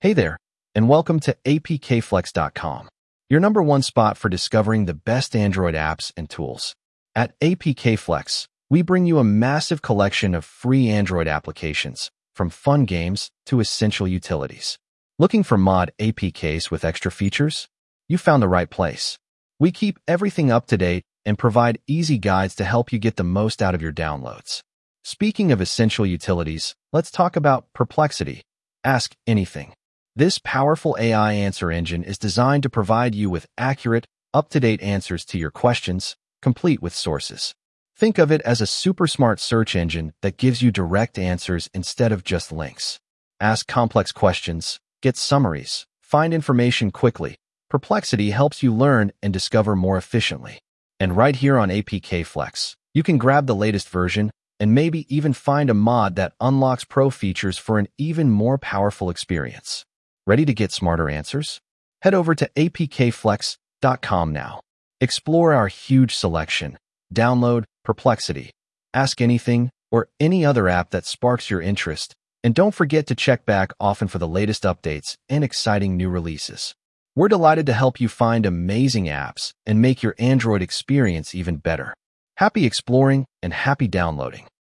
Hey there, and welcome to apkflex.com, your number one spot for discovering the best Android apps and tools. At apkflex, we bring you a massive collection of free Android applications, from fun games to essential utilities. Looking for mod APKs with extra features? You found the right place. We keep everything up to date and provide easy guides to help you get the most out of your downloads. Speaking of essential utilities, let's talk about Perplexity. Ask anything. This powerful AI answer engine is designed to provide you with accurate, up-to-date answers to your questions, complete with sources. Think of it as a super smart search engine that gives you direct answers instead of just links. Ask complex questions, get summaries, find information quickly. Perplexity helps you learn and discover more efficiently. And right here on APK Flex, you can grab the latest version and maybe even find a mod that unlocks pro features for an even more powerful experience. Ready to get smarter answers? Head over to apkflex.com now. Explore our huge selection. Download Perplexity, Ask Anything, or any other app that sparks your interest. And don't forget to check back often for the latest updates and exciting new releases. We're delighted to help you find amazing apps and make your Android experience even better. Happy exploring and happy downloading.